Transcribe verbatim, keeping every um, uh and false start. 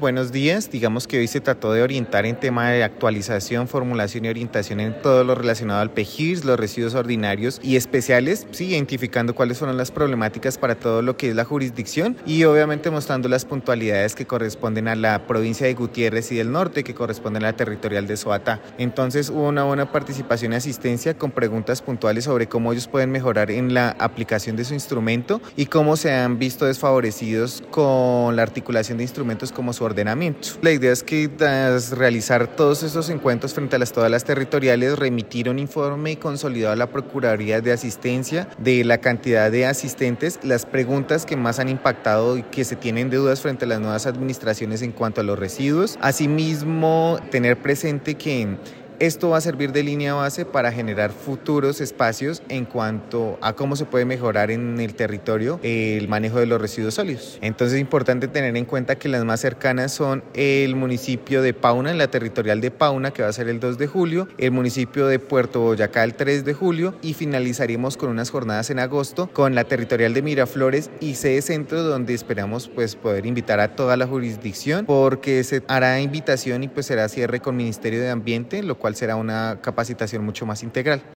buenos días. Digamos que hoy se trató de orientar en tema de actualización, formulación y orientación en todo lo relacionado al P G I R S, los residuos ordinarios y especiales, sí, identificando cuáles fueron las problemáticas para todo lo que es la jurisdicción y obviamente mostrando las puntualidades que corresponden a la provincia de Gutiérrez y del Norte, que corresponden a la territorial de Soatá. Entonces hubo una buena participación y asistencia con preguntas puntuales sobre cómo ellos pueden mejorar en la aplicación de su instrumento y cómo se han visto desfavorecidos con la articulación de instrumentos como su ordenamiento. La idea es que tras realizar todos estos encuentros frente a las, todas las territoriales, remitir un informe consolidado a la Procuraduría de Asistencia de la cantidad de asistentes, las preguntas que más han impactado y que se tienen de dudas frente a las nuevas administraciones en cuanto a los residuos. Asimismo, tener presente que esto va a servir de línea base para generar futuros espacios en cuanto a cómo se puede mejorar en el territorio el manejo de los residuos sólidos. Entonces es importante tener en cuenta que las más cercanas son el municipio de Pauna, en la territorial de Pauna, que va a ser el dos de julio, el municipio de Puerto Boyacá el tres de julio y finalizaremos con unas jornadas en agosto con la territorial de Miraflores y sede centro, donde esperamos pues poder invitar a toda la jurisdicción porque se hará invitación y pues será cierre con Ministerio de Ambiente, lo cual cuál será una capacitación mucho más integral.